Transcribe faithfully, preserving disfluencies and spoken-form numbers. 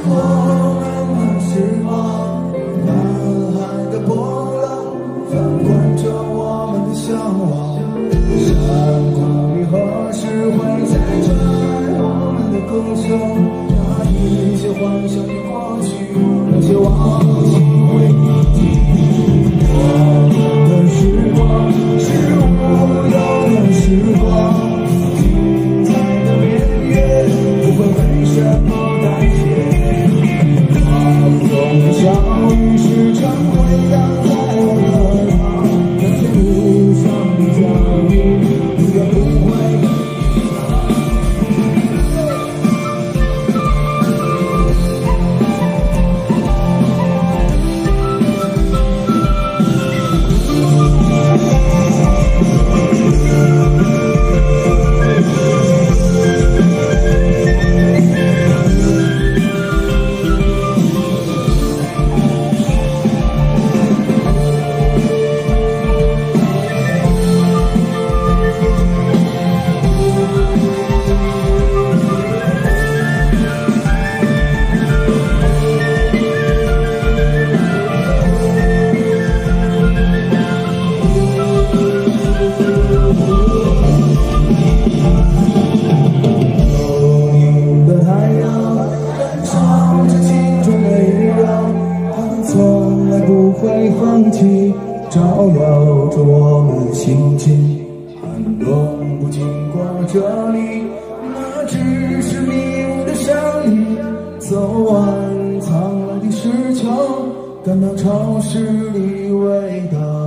过漫漫时光，南海的波浪翻滚着我们的向往。山谷里何时会再传我们的歌声？那一切幻想的过去，那些往事回忆。我们的时光是无忧的时光，精彩的年月不会为什么改变。放纵的笑语时常回荡在我耳旁，那些路上的脚印永远不会遗放弃，照耀着我们心情。寒冬不经过这里，那只是迷雾的山里。走完苍蓝的石桥，感到潮湿里味道。